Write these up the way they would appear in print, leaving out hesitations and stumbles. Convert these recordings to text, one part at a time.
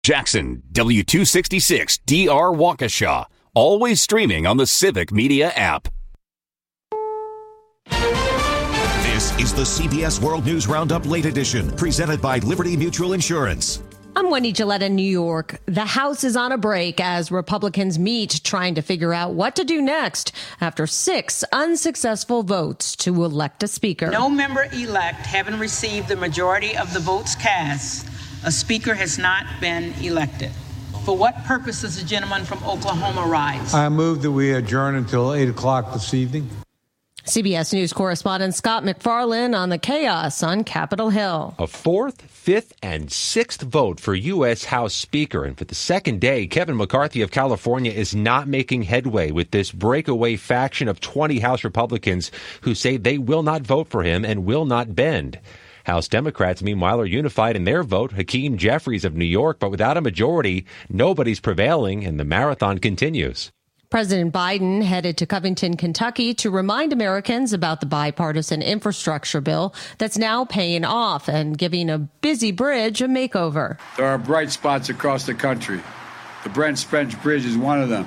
Jackson, W266 DR Waukesha. Always streaming on the Civic Media app. This is the CBS World News Roundup Late Edition, presented by Liberty Mutual Insurance. I'm Wendy Gillette in New York. The House is on a break as Republicans meet trying to figure out what to do next after 6 unsuccessful votes to elect a speaker. No member-elect having received the majority of the votes cast, a speaker has not been elected. For what purpose does the gentleman from Oklahoma rise? I move that we adjourn until 8 o'clock this evening. CBS News correspondent Scott McFarlane on the chaos on Capitol Hill. A 4th, 5th, and 6th vote for U.S. House Speaker. And for the second day, Kevin McCarthy of California is not making headway with this breakaway faction of 20 House Republicans who say they will not vote for him and will not bend. House Democrats, meanwhile, are unified in their vote. Hakeem Jeffries of New York, but without a majority, nobody's prevailing, and the marathon continues. President Biden headed to Covington, Kentucky to remind Americans about the bipartisan infrastructure bill that's now paying off and giving a busy bridge a makeover. There are bright spots across the country. The Brent Spence Bridge is one of them.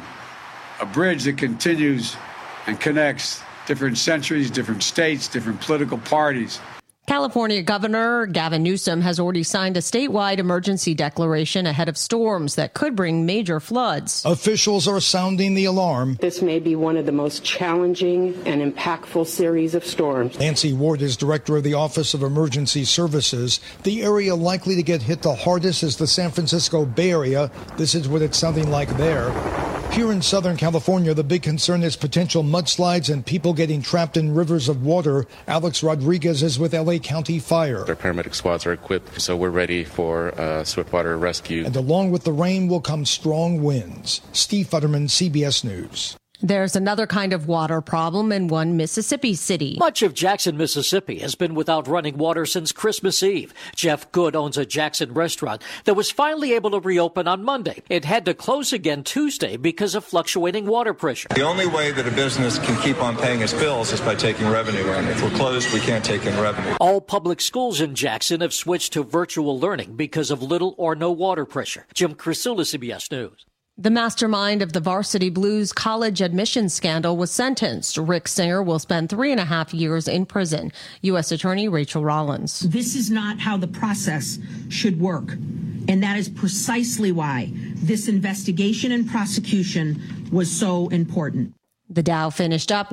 A bridge that continues and connects different centuries, different states, different political parties. California Governor Gavin Newsom has already signed a statewide emergency declaration ahead of storms that could bring major floods. Officials are sounding the alarm. This may be one of the most challenging and impactful series of storms. Nancy Ward is director of the Office of Emergency Services. The area likely to get hit the hardest is the San Francisco Bay Area. This is what it's sounding like there. Here in Southern California, the big concern is potential mudslides and people getting trapped in rivers of water. Alex Rodriguez is with LA County Fire. Our paramedic squads are equipped, so we're ready for swiftwater rescue. And along with the rain will come strong winds. Steve Futterman, CBS News. There's another kind of water problem in one Mississippi city. Much of Jackson, Mississippi has been without running water since Christmas Eve. Jeff Good owns a Jackson restaurant that was finally able to reopen on Monday. It had to close again Tuesday because of fluctuating water pressure. The only way that a business can keep on paying its bills is by taking revenue in. If we're closed, we can't take in revenue. All public schools in Jackson have switched to virtual learning because of little or no water pressure. Jim Crisula, CBS News. The mastermind of the Varsity Blues college admissions scandal was sentenced. Rick Singer will spend 3.5 years in prison. U.S. Attorney Rachel Rollins. This is not how the process should work. And that is precisely why this investigation and prosecution was so important. The Dow finished up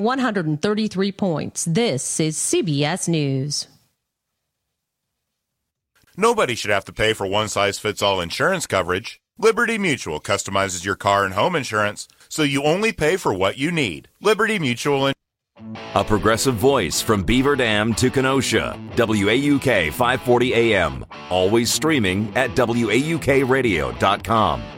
133 points. This is CBS News. Nobody should have to pay for one-size-fits-all insurance coverage. Liberty Mutual customizes your car and home insurance so you only pay for what you need. Liberty Mutual. A progressive voice from Beaver Dam to Kenosha. WAUK 540 AM. Always streaming at WAUKradio.com.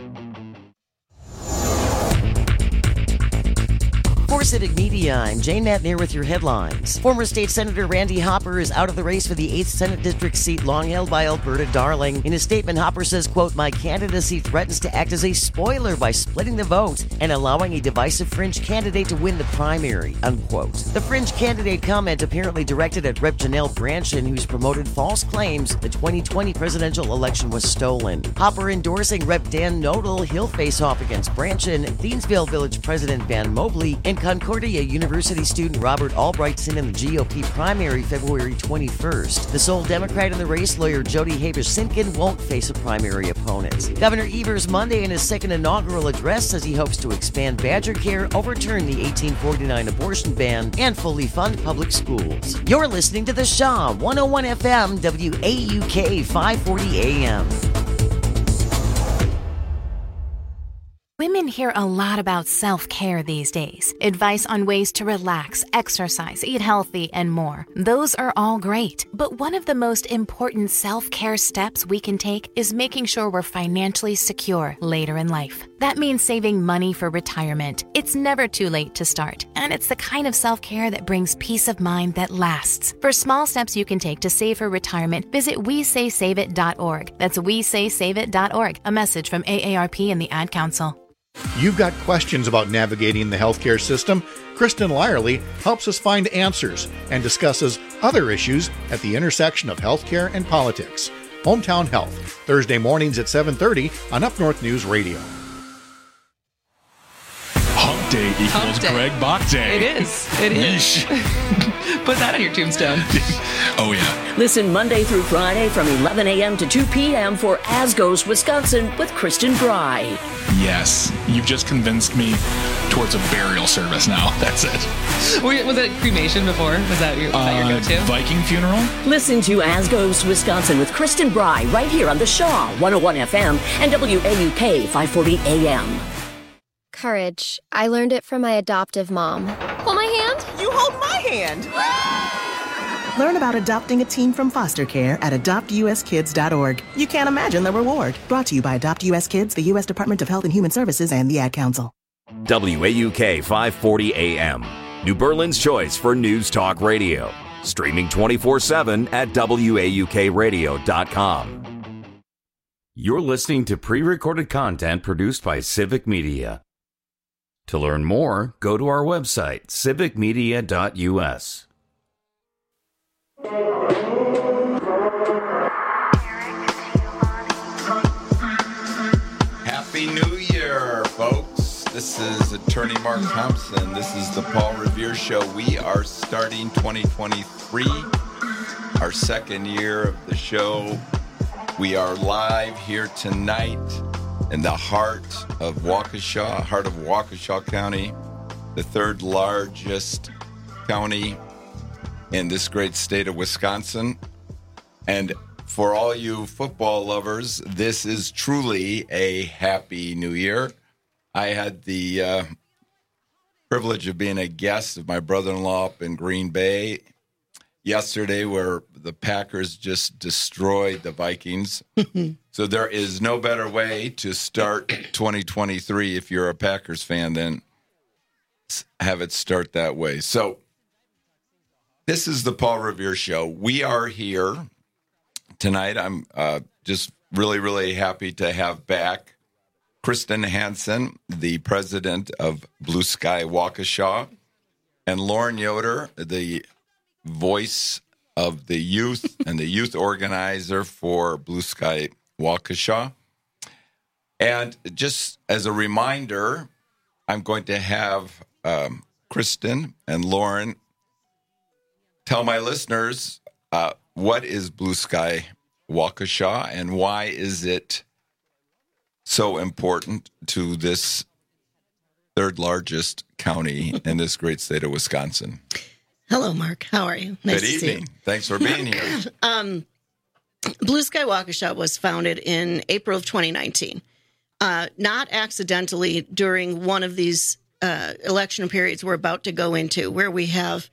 For Civic Media, I'm Jane Matnier with your headlines. Former State Senator Randy Hopper is out of the race for the 8th Senate District seat long held by Alberta Darling. In a statement, Hopper says, quote, "My candidacy threatens to act as a spoiler by splitting the vote and allowing a divisive fringe candidate to win the primary," unquote. The fringe candidate comment apparently directed at Rep. Janelle Brandtjen, who's promoted false claims the 2020 presidential election was stolen. Hopper endorsing Rep. Dan Nodal, he'll face off against Brandtjen, Thiensville Village President Van Mobley, and Concordia University student Robert Albrightson in the GOP primary February 21st. The sole Democrat in the race, lawyer Jody Haber-Simkin, won't face a primary opponent. Governor Evers Monday in his second inaugural address says he hopes to expand Badger Care, overturn the 1849 abortion ban, and fully fund public schools. You're listening to The Shaw, 101 FM, WAUK 540 AM. Women hear a lot about self-care these days. Advice on ways to relax, exercise, eat healthy, and more. Those are all great. But one of the most important self-care steps we can take is making sure we're financially secure later in life. That means saving money for retirement. It's never too late to start. And it's the kind of self-care that brings peace of mind that lasts. For small steps you can take to save for retirement, visit WeSaySaveIt.org. That's WeSaySaveIt.org. A message from AARP and the Ad Council. You've got questions about navigating the healthcare system? Kristen Lyerly helps us find answers and discusses other issues at the intersection of healthcare and politics. Hometown Health, Thursday mornings at 7:30 on Up North News Radio. Hump Day equals Greg Bach Day. It is. It is. Put that on your tombstone. Oh, yeah. Listen Monday through Friday from 11 a.m. to 2 p.m. for As Goes Wisconsin with Kristen Bry. Yes. You've just convinced me towards a burial service now. That's it. Was it cremation before? Was that your go-to? Viking funeral? Listen to As Goes Wisconsin with Kristen Bry right here on the Shaw 101 FM and WAUK 540 AM. Courage. I learned it from my adoptive mom. Hold my hand. You hold my hand. Learn about adopting a teen from foster care at adoptuskids.org. You can't imagine the reward. Brought to you by Adopt US Kids, the U.S. Department of Health and Human Services, and the Ad Council. WAUK 540 AM, New Berlin's choice for news talk radio. Streaming 24/7 at WAUKradio.com. You're listening to pre-recorded content produced by Civic Media. To learn more, go to our website, civicmedia.us. Happy New Year, folks. This is Attorney Mark Thompson. This is the Paul Revere Show. We are starting 2023, our second year of the show. We are live here tonight in the heart of Waukesha County, the third largest county in this great state of Wisconsin. And for all you football lovers, this is truly a happy new year. I had the privilege of being a guest of my brother-in-law up in Green Bay yesterday, where the Packers just destroyed the Vikings. So there is no better way to start 2023 if you're a Packers fan than have it start that way. So this is the Paul Revere Show. We are here tonight. I'm just really, really happy to have back Kristen Hansen, the president of Blue Sky Waukesha, and Lauren Yoder, the voice of the youth and the youth organizer for Blue Sky Waukesha. And just as a reminder, I'm going to have Kristen and Lauren tell my listeners what is Blue Sky Waukesha and why is it so important to this third largest county in this great state of Wisconsin. Hello, Mark. How are you? Nice Good evening. Thanks for being here. Blue Sky Waukesha was founded in April of 2019. Not accidentally during one of these election periods we're about to go into, where we have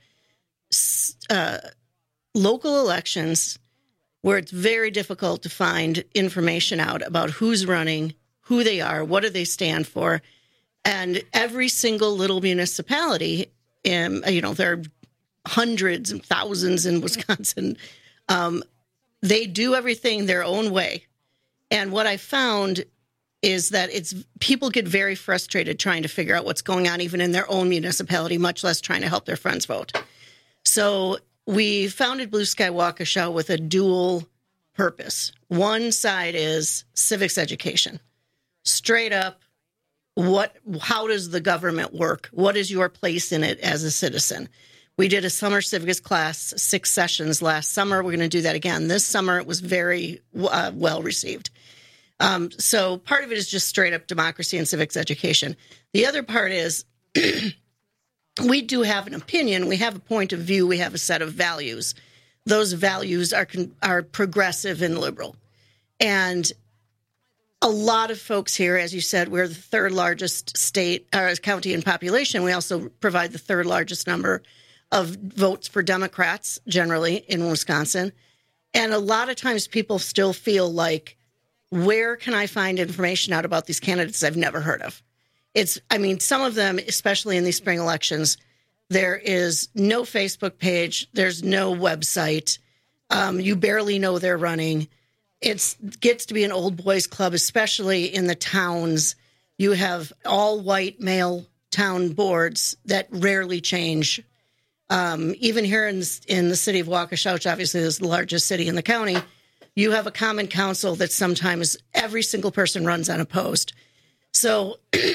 local elections where it's very difficult to find information out about who's running, who they are, what do they stand for. And every single little municipality, there are hundreds and thousands in Wisconsin, they do everything their own way. And what I found is that people get very frustrated trying to figure out what's going on even in their own municipality, much less trying to help their friends vote. So we founded Blue Sky Waukesha with a dual purpose. One side is civics education. Straight up, how does the government work? What is your place in it as a citizen? We did a summer civics class, 6 sessions last summer. We're going to do that again this summer. It was very well received. So part of it is just straight up democracy and civics education. The other part is we do have an opinion. We have a point of view. We have a set of values. Those values are progressive and liberal. And a lot of folks here, as you said, we're the third largest county in population. We also provide the third largest number of votes for Democrats generally in Wisconsin. And a lot of times people still feel like, where can I find information out about these candidates I've never heard of? Some of them, especially in these spring elections, there is no Facebook page. There's no website. You barely know they're running. It gets to be an old boys club, especially in the towns. You have all white male town boards that rarely change. Even here in the city of Waukesha, which obviously is the largest city in the county, you have a common council that sometimes every single person runs unopposed. So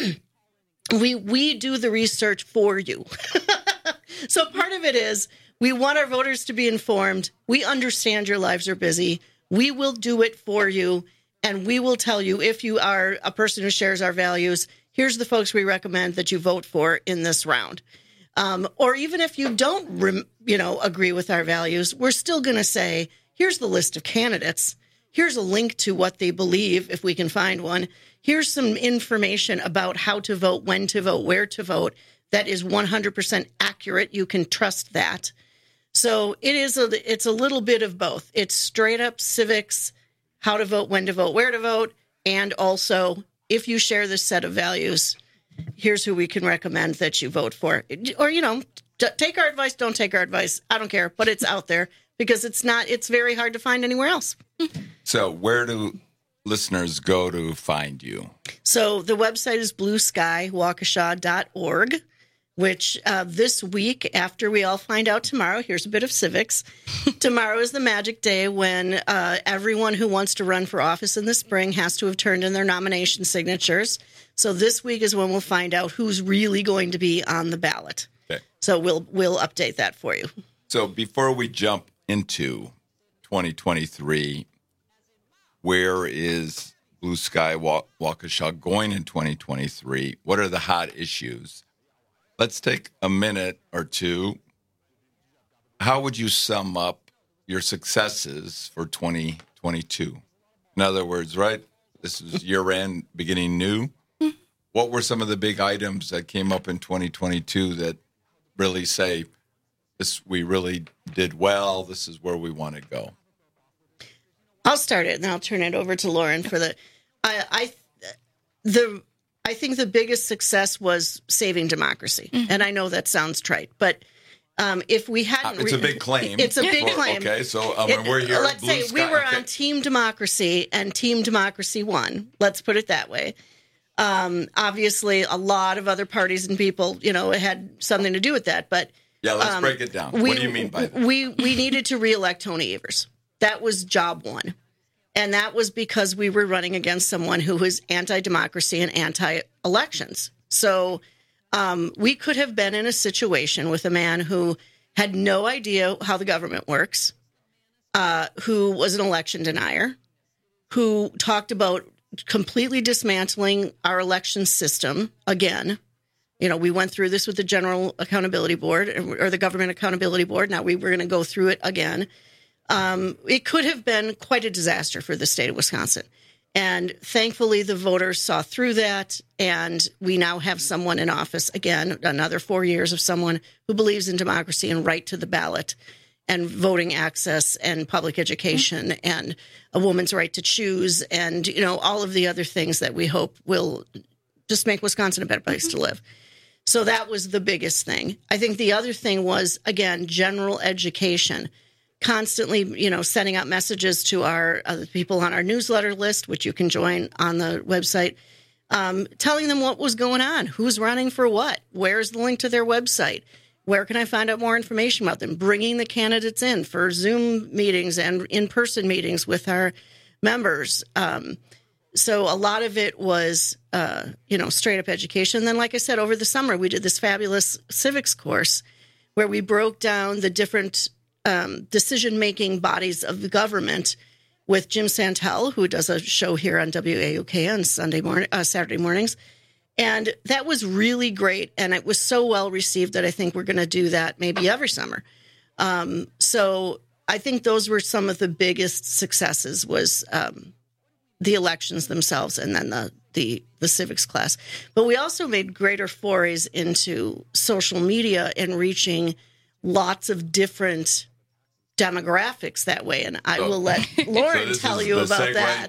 we do the research for you. So part of it is we want our voters to be informed. We understand your lives are busy. We will do it for you. And we will tell you, if you are a person who shares our values, here's the folks we recommend that you vote for in this round. Or even if you don't, agree with our values, we're still going to say, here's the list of candidates. Here's a link to what they believe, if we can find one. Here's some information about how to vote, when to vote, where to vote. That is 100% accurate. You can trust that. So it's a little bit of both. It's straight up civics, how to vote, when to vote, where to vote, and also, if you share this set of values, here's who we can recommend that you vote for. Or, take our advice, don't take our advice. I don't care, but it's out there because it's very hard to find anywhere else. So where do listeners go to find you? So the website is blueskywaukesha.org, which this week, after we all find out tomorrow, here's a bit of civics. Tomorrow is the magic day when everyone who wants to run for office in the spring has to have turned in their nomination signatures. So this week is when we'll find out who's really going to be on the ballot. Okay. So we'll update that for you. So before we jump into 2023, where is Blue Sky Waukesha going in 2023? What are the hot issues? Let's take a minute or two. How would you sum up your successes for 2022? In other words, right? This is year-end, beginning new. What were some of the big items that came up in 2022 that really say, we really did well, this is where we want to go? I'll start it, and then I'll turn it over to Lauren for the... I think the biggest success was saving democracy. Mm-hmm. And I know that sounds trite, but if we hadn't... It's a big claim. It's a big claim. Okay, so we're here. Let's say we were on Team Democracy, and Team Democracy won. Let's put it that way. Obviously, a lot of other parties and people, had something to do with that. But yeah, let's break it down. What do you mean by that? We needed to reelect Tony Evers. That was job one. And that was because we were running against someone who was anti-democracy and anti-elections. So we could have been in a situation with a man who had no idea how the government works, who was an election denier, who talked about completely dismantling our election system again. We went through this with the General Accountability Board or the Government Accountability Board. Now we were going to go through it again. It could have been quite a disaster for the state of Wisconsin. And thankfully, the voters saw through that. And we now have someone in office, again, another 4 years of someone who believes in democracy and right to the ballot and voting access and public education and a woman's right to choose and, all of the other things that we hope will just make Wisconsin a better place to live. So that was the biggest thing. I think the other thing was, again, general education. Constantly, sending out messages to our people on our newsletter list, which you can join on the website, telling them what was going on, who's running for what, where's the link to their website, where can I find out more information about them, bringing the candidates in for Zoom meetings and in-person meetings with our members. So a lot of it was, straight up education. And then, like I said, over the summer, we did this fabulous civics course where we broke down the different decision-making bodies of the government with Jim Santel, who does a show here on WAUK on Saturday mornings. And that was really great. And it was so well received that I think we're going to do that maybe every summer. So I think those were some of the biggest successes was the elections themselves and then the civics class. But we also made greater forays into social media and reaching lots of different demographics that way, and I will let Lauren tell you about that.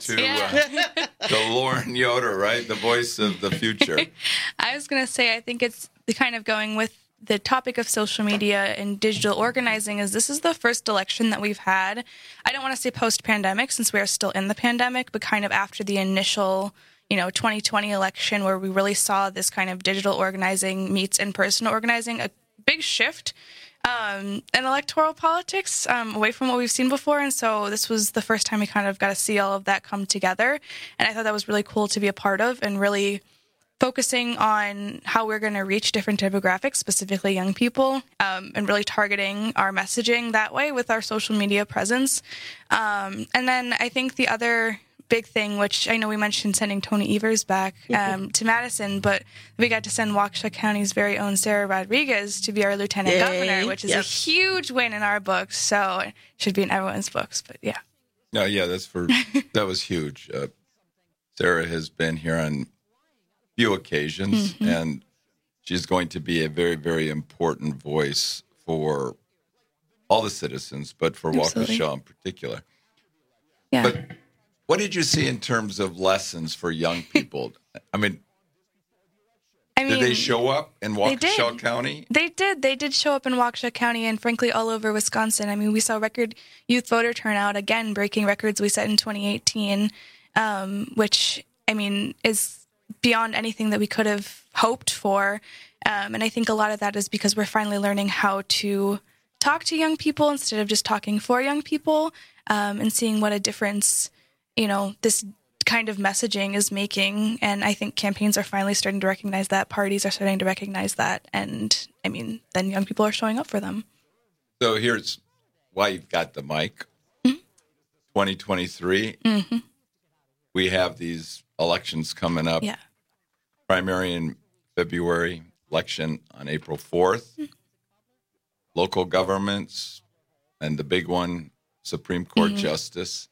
To Lauren Yoder, right? The voice of the future. I was going to say, I think it's kind of going with the topic of social media and digital organizing is this is the first election that we've had. I don't want to say post-pandemic since we are still in the pandemic, but kind of after the initial 2020 election where we really saw this kind of digital organizing meets in-person organizing, a big shift. and electoral politics, away from what we've seen before. And so this was the first time we kind of got to see all of that come together. And I thought that was really cool to be a part of, and really focusing on how we're going to reach different demographics, specifically young people, and really targeting our messaging that way with our social media presence. And then I think the other big thing, which I know we mentioned sending Tony Evers back to Madison, but we got to send Waukesha County's very own Sarah Rodriguez to be our lieutenant governor, which is a huge win in our books. So it should be in everyone's books, but yeah. No, yeah, that was huge. Sarah has been here on few occasions, and she's going to be a very, very important voice for all the citizens, but for Waukesha in particular. Yeah. But what did you see in terms of lessons for young people? I mean, did they show up in Waukesha County? They did. They did show up in Waukesha County and, frankly, all over Wisconsin. I mean, we saw record youth voter turnout, again, breaking records we set in 2018, which, I mean, is beyond anything that we could have hoped for. And I think a lot of that is because we're finally learning how to talk to young people instead of just talking for young people, and seeing what a difference, this kind of messaging is making. And I think campaigns are finally starting to recognize that. Parties are starting to recognize that. And I mean, then young people are showing up for them. So here's why you've got the mic. 2023, we have these elections coming up. Yeah. Primary in February, election on April 4th. Local governments, and the big one, Supreme Court Justice.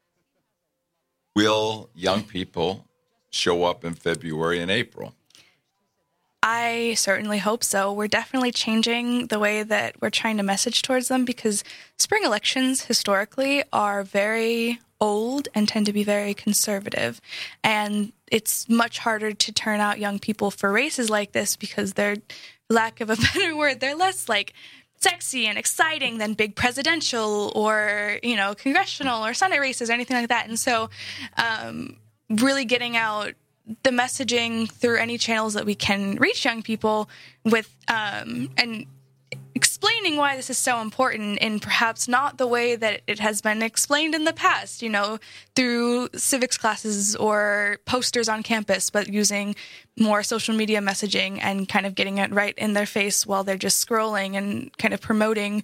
Will young people show up in February and April? I certainly hope so. We're definitely changing the way that we're trying to message towards them, because spring elections historically are very old and tend to be very conservative. And it's much harder to turn out young people for races like this because they're, lack of a better word, they're less like sexy and exciting than big presidential or, congressional or Senate races or anything like that. And so really getting out the messaging through any channels that we can reach young people with, and explaining why this is so important in perhaps not the way that it has been explained in the past, through civics classes or posters on campus, but using more social media messaging and kind of getting it right in their face while they're just scrolling and kind of promoting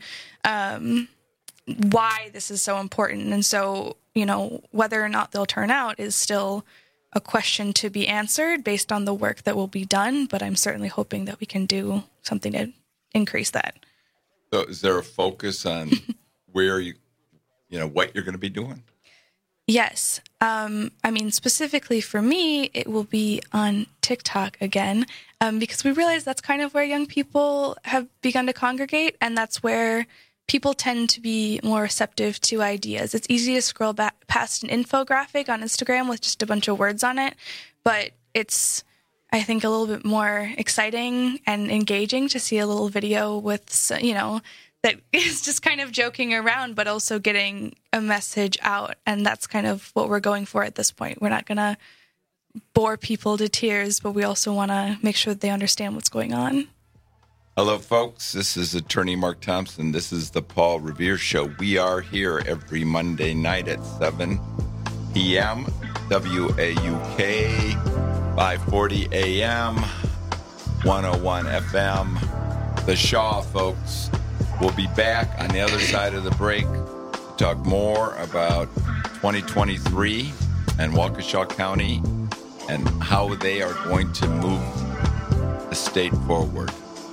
why this is so important. And so, whether or not they'll turn out is still a question to be answered based on the work that will be done, but I'm certainly hoping that we can do something to increase that. So is there a focus on where what you're going to be doing? Yes. Specifically for me, it will be on TikTok again, because we realize that's kind of where young people have begun to congregate, and that's where people tend to be more receptive to ideas. It's easy to scroll back past an infographic on Instagram with just a bunch of words on it, but it's, I think, a little bit more exciting and engaging to see a little video with, that is just kind of joking around, but also getting a message out. And that's kind of what we're going for at this point. We're not going to bore people to tears, but we also want to make sure that they understand what's going on. Hello, folks. This is Attorney Mark Thompson. This is the Paul Revere Show. We are here every Monday night at 7 p.m. WAUK, 540 AM, 101 FM. The Shaw, folks. We'll be back on the other side of the break to talk more about 2023 and Waukesha County and how they are going to move the state forward.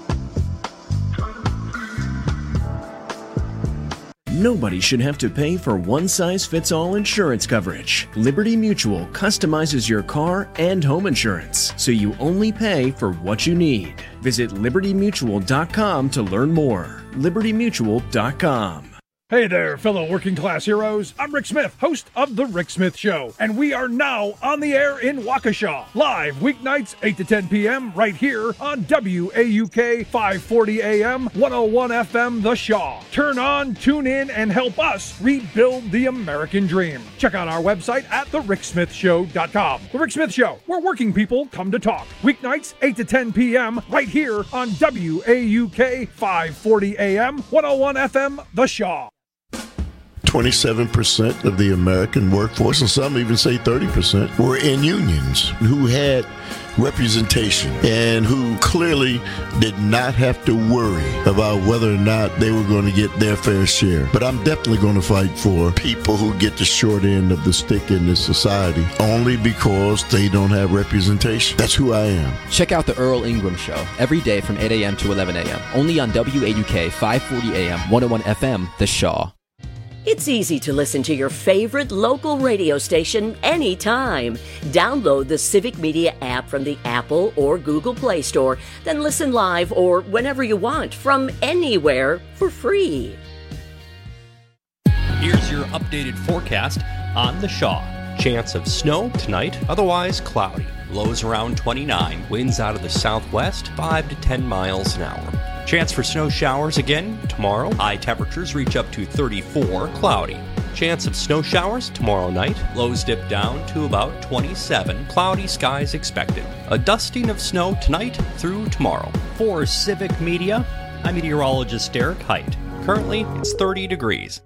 Nobody should have to pay for one-size-fits-all insurance coverage. Liberty Mutual customizes your car and home insurance, so you only pay for what you need. Visit libertymutual.com to learn more. libertymutual.com. Hey there, fellow working class heroes. I'm Rick Smith, host of The Rick Smith Show, and we are now on the air in Waukesha, live weeknights 8 to 10 p.m. right here on WAUK 540 AM, 101 FM The Shaw. Turn on, tune in, and help us rebuild the American dream. Check out our website at thericksmithshow.com. The Rick Smith Show, where working people come to talk. Weeknights 8 to 10 p.m. right here on WAUK 540 AM, 101 FM The Shaw. 27% of the American workforce, and some even say 30%, were in unions who had representation and who clearly did not have to worry about whether or not they were going to get their fair share. But I'm definitely going to fight for people who get the short end of the stick in this society only because they don't have representation. That's who I am. Check out the Earl Ingram Show every day from 8 a.m. to 11 a.m. only on WAUK 540 AM, 101 FM, The Shaw. It's easy to listen to your favorite local radio station anytime. Download the Civic Media app from the Apple or Google Play Store, then listen live or whenever you want from anywhere for free. Here's your updated forecast on The Shaw. Chance of snow tonight, otherwise cloudy. Lows around 29, winds out of the southwest, 5 to 10 miles an hour. Chance for snow showers again tomorrow. High temperatures reach up to 34, cloudy. Chance of snow showers tomorrow night. Lows dip down to about 27, cloudy skies expected. A dusting of snow tonight through tomorrow. For Civic Media, I'm meteorologist Derek Height. Currently, it's 30 degrees.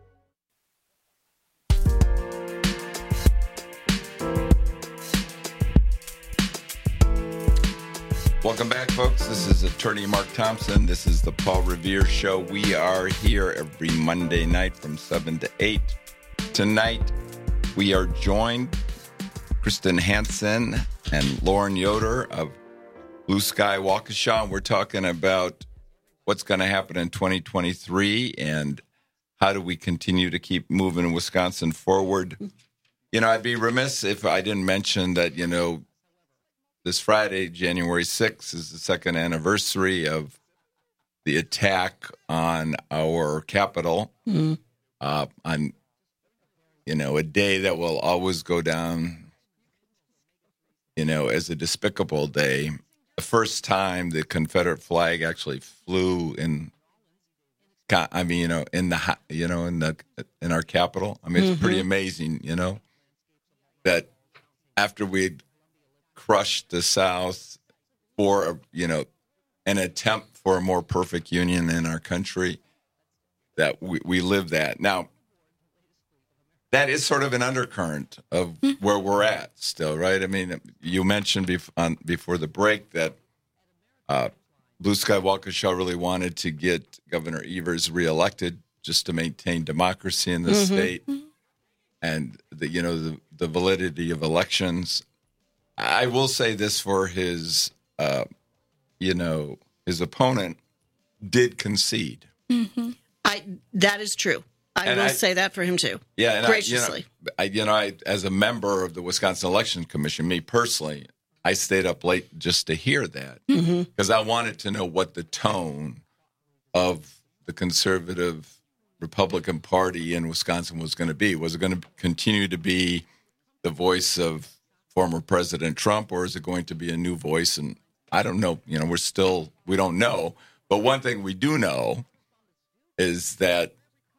Welcome back, folks. This is Attorney Mark Thompson. This is the Paul Revere Show. We are here every Monday night from 7 to 8. Tonight, we are joined Kristen Hansen and Lauren Yoder of Blue Sky Waukesha. We're talking about what's going to happen in 2023 and how do we continue to keep moving Wisconsin forward. You know, I'd be remiss if I didn't mention that, you know, this Friday, January 6th, is the second anniversary of the attack on our Capitol. On, you know, a day that will always go down, you know, as a despicable day. The first time the Confederate flag actually flew in, I mean, you know, in our Capitol. I mean, it's pretty amazing, you know, that after we'd crushed the South for, you know, an attempt for a more perfect union in our country, that we live that. Now, that is sort of an undercurrent of where we're at still, right? I mean, you mentioned before the break that Blue Sky Waukesha really wanted to get Governor Evers reelected just to maintain democracy in the state and the validity of elections. I will say this for his, his opponent did concede. That is true. I will say that for him too. Yeah, and graciously. I as a member of the Wisconsin Election Commission, me personally, I stayed up late just to hear that because I wanted to know what the tone of the conservative Republican Party in Wisconsin was going to be. Was it going to continue to be the voice of former President Trump, or is it going to be a new voice? And I don't know. You know, we don't know. But one thing we do know is that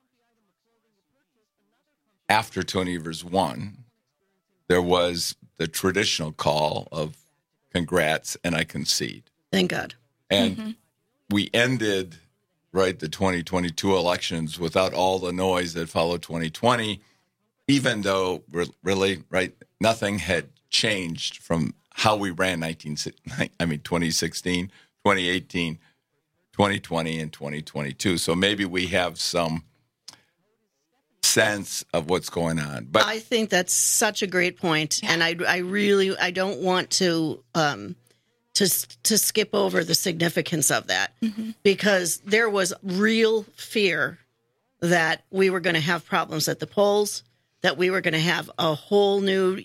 after Tony Evers won, there was the traditional call of congrats and I concede. Thank God. And we ended, right, the 2022 elections without all the noise that followed 2020, even though really, right, nothing had changed from how we ran 2016, 2018, 2020, and 2022. So maybe we have some sense of what's going on. But I think that's such a great point, and I don't want to skip over the significance of that because there was real fear that we were going to have problems at the polls, that we were going to have a whole new,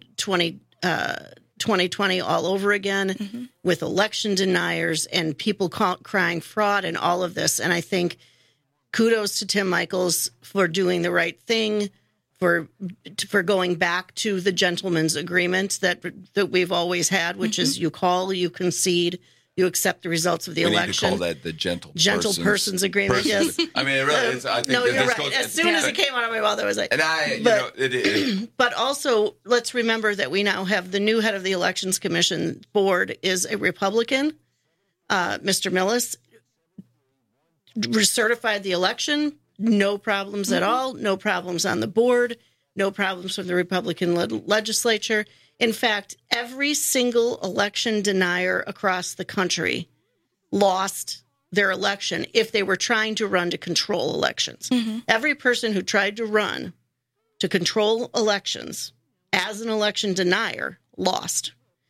2020 all over again with election deniers and people crying fraud and all of this. And I think kudos to Tim Michaels for doing the right thing, for going back to the gentleman's agreement that we've always had, which is you call, you concede, you accept the results of the election. We need to call that the gentle person's agreement. Yes, I mean, it really is. I think no, you're right. Goes, as soon as it came out of my mouth, I was like, But also, let's remember that we now have the new head of the Elections Commission board is a Republican, Mr. Millis. Recertified the election, no problems at all, no problems on the board, no problems from the Republican legislature. In fact, every single election denier across the country lost their election if they were trying to run to control elections. Every person who tried to run to control elections as an election denier lost.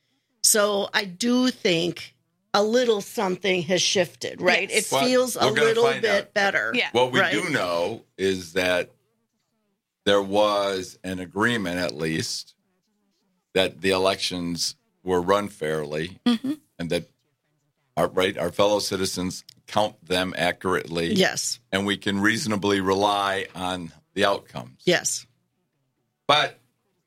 So I do think a little something has shifted, right? Yes. It feels a little bit better. Yeah. What we do know is that there was an agreement, at least, that the elections were run fairly and that our fellow citizens count them accurately. Yes. And we can reasonably rely on the outcomes. Yes. But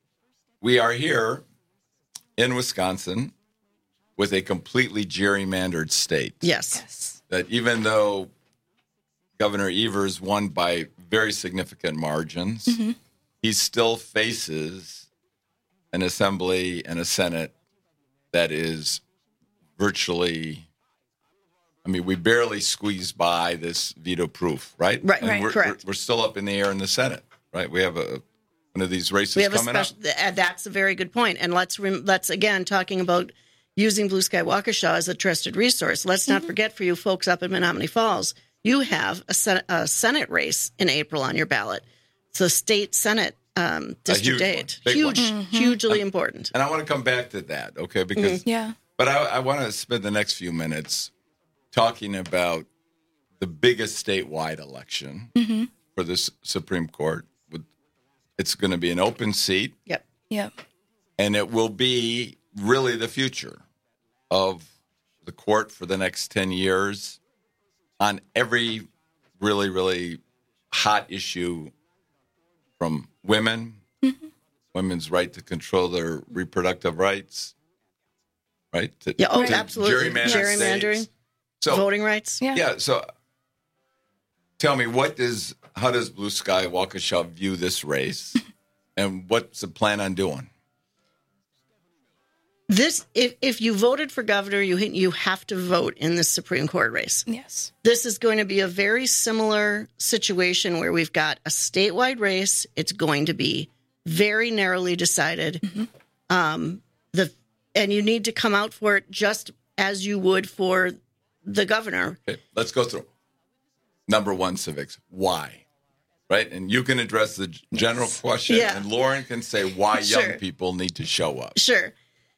we are here in Wisconsin with a completely gerrymandered state. Yes. That even though Governor Evers won by very significant margins, he still faces an assembly and a Senate that is virtually, I mean, we barely squeezed by this veto proof, right? Right, correct. We're still up in the air in the Senate, right? We have one of these races coming up. That's a very good point. And let's again, talking about using Blue Sky Waukesha as a trusted resource. Let's not forget, for you folks up in Menominee Falls, you have a Senate race in April on your ballot. It's the state Senate District 8. Hugely important. And I want to come back to that, okay? Because But I want to spend the next few minutes talking about the biggest statewide election for the Supreme Court. It's going to be an open seat. Yep. And it will be really the future of the court for the next 10 years on every really, really hot issue, from women, women's right to control their reproductive rights, right? Absolutely. Gerrymandering, voting rights. Yeah. So tell me, how does Blue Sky Waukesha view this race, and what's the plan on doing? If you voted for governor, you have to vote in the Supreme Court race. Yes. This is going to be a very similar situation where we've got a statewide race. It's going to be very narrowly decided. And you need to come out for it just as you would for the governor. Okay, let's go through. Number one, civics. Why? Right? And you can address the general question, and Lauren can say why young people need to show up. Sure.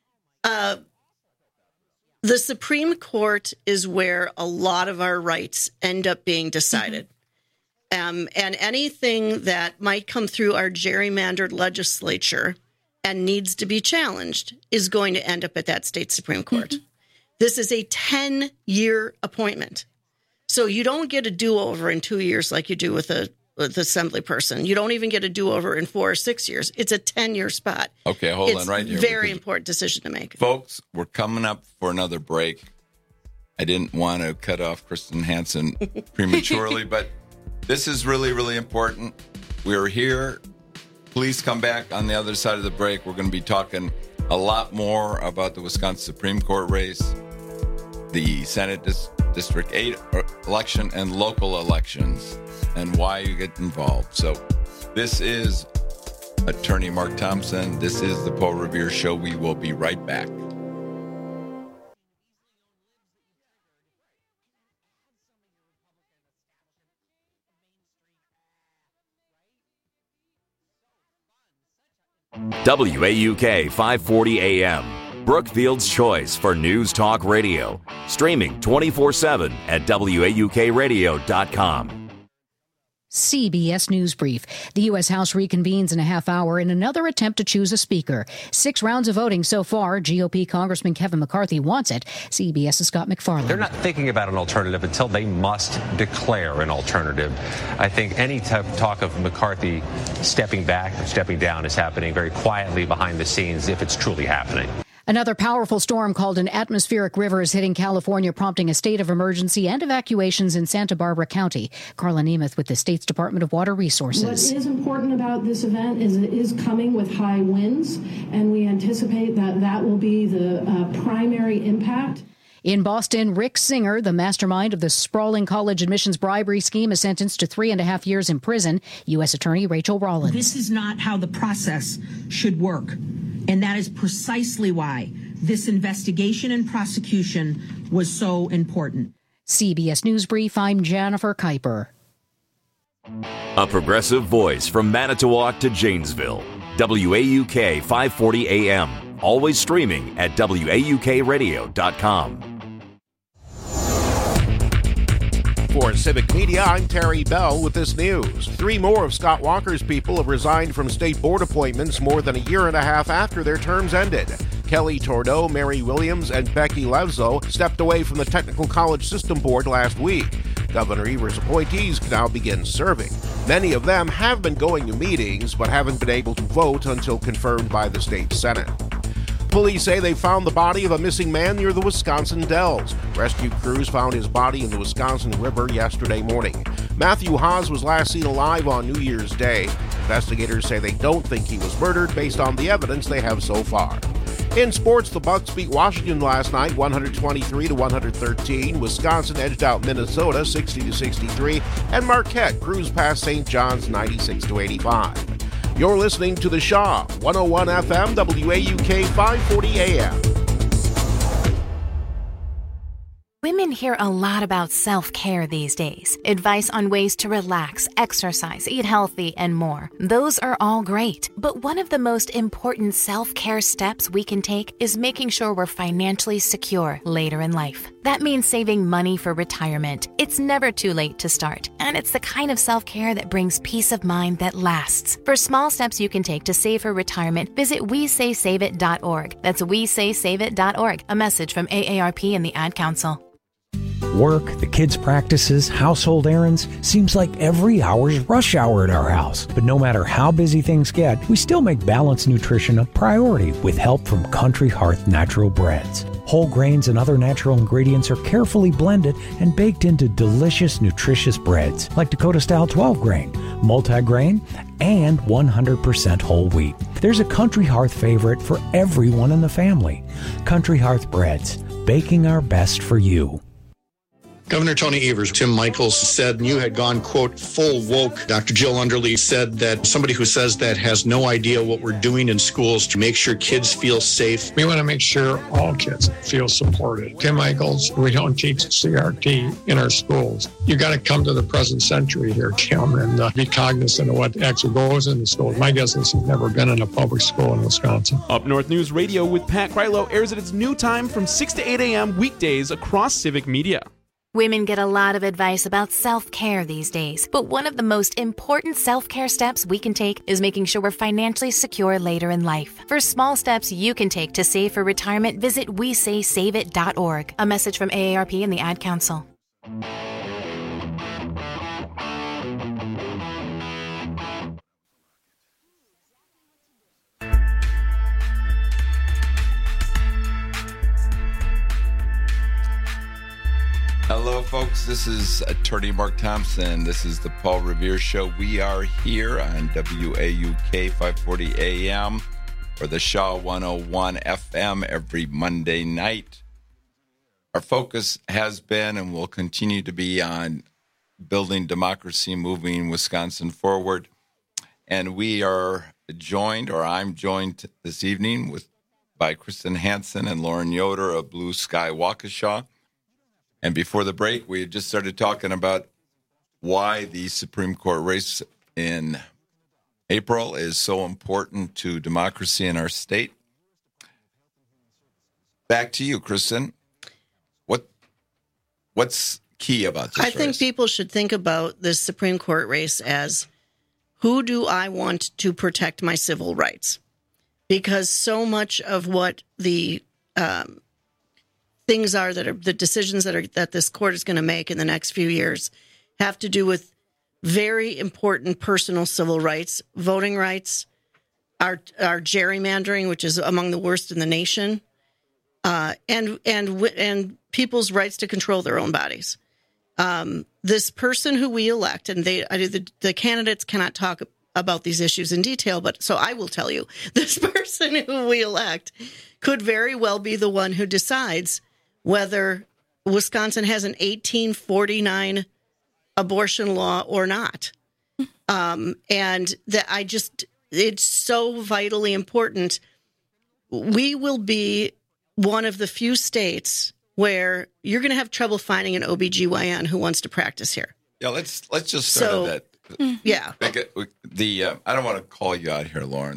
The Supreme Court is where a lot of our rights end up being decided. And anything that might come through our gerrymandered legislature and needs to be challenged is going to end up at that state Supreme Court. This is a 10-year appointment. So you don't get a do-over in 2 years like you do with the assembly person. You don't even get a do-over in 4 or 6 years. It's a 10-year spot. Okay, hold on right here. It's a very important decision to make. Folks, we're coming up for another break. I didn't want to cut off Kristen Hansen prematurely, but this is really, really important. We're here. Please come back on the other side of the break. We're going to be talking a lot more about the Wisconsin Supreme Court race, the Senate District 8 election, and local elections, and why you get involved. So this is Attorney Mark Thompson. This is the Paul Revere Show. We will be right back. WAUK 540 AM, Brookfield's choice for news talk radio. Streaming 24/7 at WAUKradio.com. CBS News Brief. The U.S. House reconvenes in a half hour in another attempt to choose a speaker. 6 rounds of voting so far. GOP Congressman Kevin McCarthy wants it. CBS's Scott McFarland. They're not thinking about an alternative until they must declare an alternative. I think any talk of McCarthy stepping back or stepping down is happening very quietly behind the scenes, if it's truly happening. Another powerful storm called an atmospheric river is hitting California, prompting a state of emergency and evacuations in Santa Barbara County. Carla Nemeth with the state's Department of Water Resources. What is important about this event is it is coming with high winds, and we anticipate that will be the primary impact. In Boston, Rick Singer, the mastermind of the sprawling college admissions bribery scheme, is sentenced to 3.5 years in prison. U.S. Attorney Rachel Rollins. This is not how the process should work. And that is precisely why this investigation and prosecution was so important. CBS News Brief, I'm Jennifer Kuiper. A progressive voice from Manitowoc to Janesville. WAUK 540 AM. Always streaming at WAUKradio.com. For Civic Media, I'm Terry Bell with this news. 3 more of Scott Walker's people have resigned from state board appointments more than a year and a half after their terms ended. Kelly Tordeau, Mary Williams, and Becky Levzo stepped away from the Technical College System Board last week. Governor Evers' appointees can now begin serving. Many of them have been going to meetings, but haven't been able to vote until confirmed by the state Senate. Police say they found the body of a missing man near the Wisconsin Dells. Rescue crews found his body in the Wisconsin River yesterday morning. Matthew Haas was last seen alive on New Year's Day. Investigators say they don't think he was murdered based on the evidence they have so far. In sports, the Bucks beat Washington last night 123-113. Wisconsin edged out Minnesota 60-63, and Marquette cruised past St. John's 96-85. You're listening to The Shaw, 101 FM, WAUK 540 AM. Women hear a lot about self-care these days. Advice on ways to relax, exercise, eat healthy, and more. Those are all great. But one of the most important self-care steps we can take is making sure we're financially secure later in life. That means saving money for retirement. It's never too late to start. And it's the kind of self-care that brings peace of mind that lasts. For small steps you can take to save for retirement, visit WeSaySaveIt.org. That's WeSaySaveIt.org. A message from AARP and the Ad Council. Work, the kids' practices, household errands, seems like every hour's rush hour at our house. But no matter how busy things get, we still make balanced nutrition a priority with help from Country Hearth Natural Breads. Whole grains and other natural ingredients are carefully blended and baked into delicious, nutritious breads like Dakota-style 12-grain, multi-grain, and 100% whole wheat. There's a Country Hearth favorite for everyone in the family. Country Hearth Breads, baking our best for you. Governor Tony Evers, Tim Michaels said you had gone, quote, full woke. Dr. Jill Underly said that somebody who says that has no idea what we're doing in schools to make sure kids feel safe. We want to make sure all kids feel supported. Tim Michaels, we don't teach CRT in our schools. You got to come to the present century here, Tim, and be cognizant of what actually goes in the schools. My guess is he's never been in a public school in Wisconsin. Up North News Radio with Pat Krylo airs at its new time from 6 to 8 a.m. weekdays across Civic Media. Women get a lot of advice about self-care these days, but one of the most important self-care steps we can take is making sure we're financially secure later in life. For small steps you can take to save for retirement, visit WeSaySaveIt.org. A message from AARP and the Ad Council. Hello, folks. This is Attorney Mark Thompson. This is the Paul Revere Show. We are here on WAUK 540 AM or the Shaw 101 FM every Monday night. Our focus has been and will continue to be on building democracy, moving Wisconsin forward. And we are joined, or I'm joined this evening by Kristen Hansen and Lauren Yoder of Blue Sky Waukesha. And before the break, we had just started talking about why the Supreme Court race in April is so important to democracy in our state. Back to you, Kristen. What's key about this I think people should think about this Supreme Court race as, who do I want to protect my civil rights? Because so much of what the things are that are the decisions that this court is going to make in the next few years have to do with very important personal civil rights, voting rights, our gerrymandering, which is among the worst in the nation, and people's rights to control their own bodies. This person who we elect, and the candidates cannot talk about these issues in detail, but so I will tell you, this person who we elect could very well be the one who decides whether Wisconsin has an 1849 abortion law or not. And that it's so vitally important. We will be one of the few states where you're going to have trouble finding an OBGYN who wants to practice here. Yeah, let's just start at that. Yeah. I don't want to call you out here, Lauren.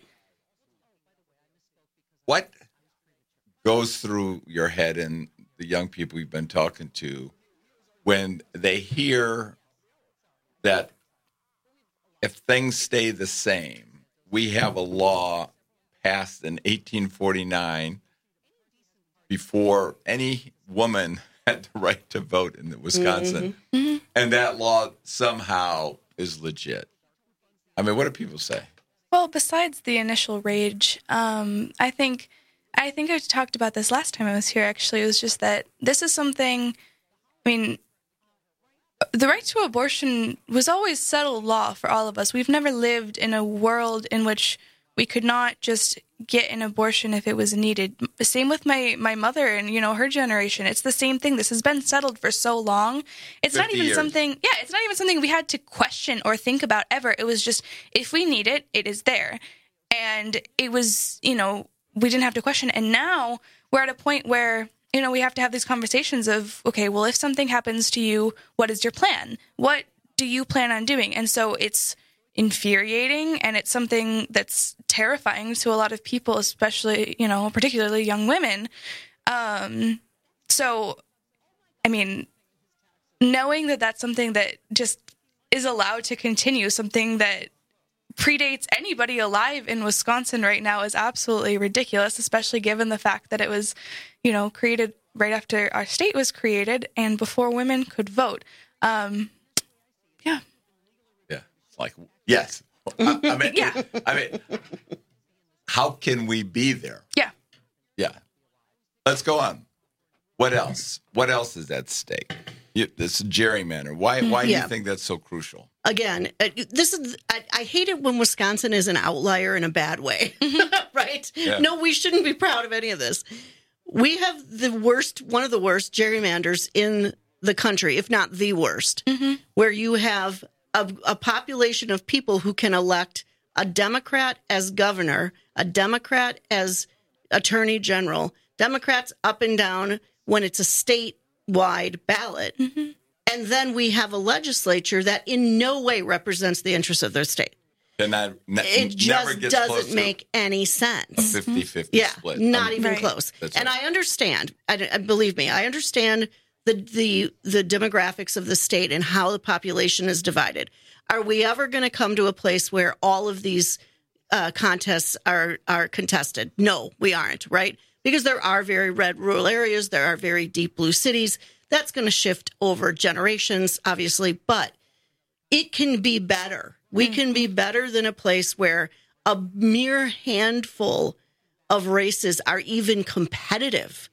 What goes through your head and the young people we've been talking to when they hear that if things stay the same, we have a law passed in 1849 before any woman had the right to vote in Wisconsin, and that law somehow is legit? I mean, what do people say? Well, besides the initial rage, I think I talked about this last time I was here, actually. It was just that this is something, I mean, the right to abortion was always settled law for all of us. We've never lived in a world in which we could not just get an abortion if it was needed. Same with my mother and, her generation. It's the same thing. This has been settled for so long. It's not even something, it's not even something we had to question or think about ever. It was just, if we need it, it is there. And it was, we didn't have to question. And now we're at a point where, we have to have these conversations of, okay, well, if something happens to you, what is your plan? What do you plan on doing? And so it's infuriating, and it's something that's terrifying to a lot of people, especially, particularly young women. So, I mean, knowing that that's something that just is allowed to continue, something that predates anybody alive in Wisconsin right now, is absolutely ridiculous, especially given the fact that it was, created right after our state was created and before women could vote. Yeah. It's like, yes. I mean, how can we be there? Yeah. Yeah. Let's go on. What else? What else is at stake? This gerrymander. Why do you think that's so crucial? Again, I hate it when Wisconsin is an outlier in a bad way, right? Yeah. No, we shouldn't be proud of any of this. We have one of the worst gerrymanders in the country, if not the worst, where you have a population of people who can elect a Democrat as governor, a Democrat as attorney general, Democrats up and down when it's a statewide ballot. And then we have a legislature that in no way represents the interests of their state. It just doesn't make any sense. A 50-50 split. Not even close. That's and right. I understand, believe me, I understand the demographics of the state and how the population is divided. Are we ever going to come to a place where all of these contests are contested? No, we aren't, right? Because there are very red rural areas. There are very deep blue cities. That's going to shift over generations, obviously, but it can be better. We can be better than a place where a mere handful of races are even competitive.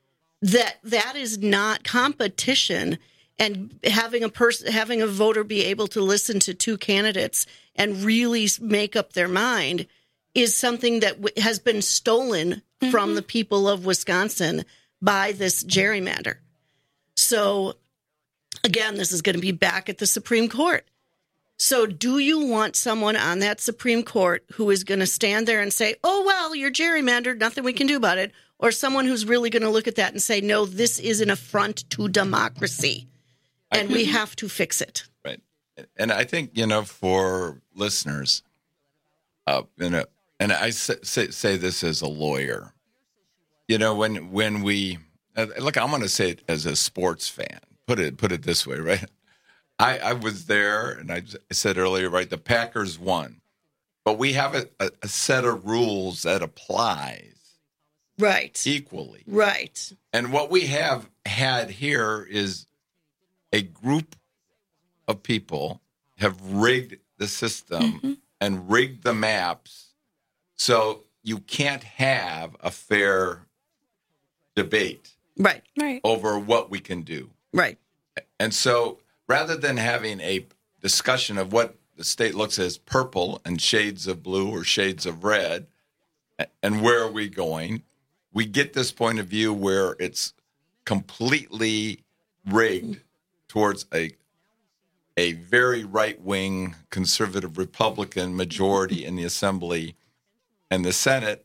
That is not competition. And having a voter be able to listen to two candidates and really make up their mind is something that has been stolen from the people of Wisconsin by this gerrymander. So, again, this is going to be back at the Supreme Court. So do you want someone on that Supreme Court who is going to stand there and say, oh, well, you're gerrymandered, nothing we can do about it, or someone who's really going to look at that and say, no, this is an affront to democracy, and we have to fix it. Right. And I think, for listeners, and I say this as a lawyer, when we look, I'm going to say it as a sports fan, put it this way, right? I was there, and I said earlier, right, the Packers won. But we have a set of rules that applies equally. Right. And what we have had here is a group of people have rigged the system and rigged the maps, so you can't have a fair debate right over what we can do. Right. And so rather than having a discussion of what the state looks as purple and shades of blue or shades of red and where are we going, we get this point of view where it's completely rigged towards a very right-wing conservative Republican majority in the Assembly and the Senate,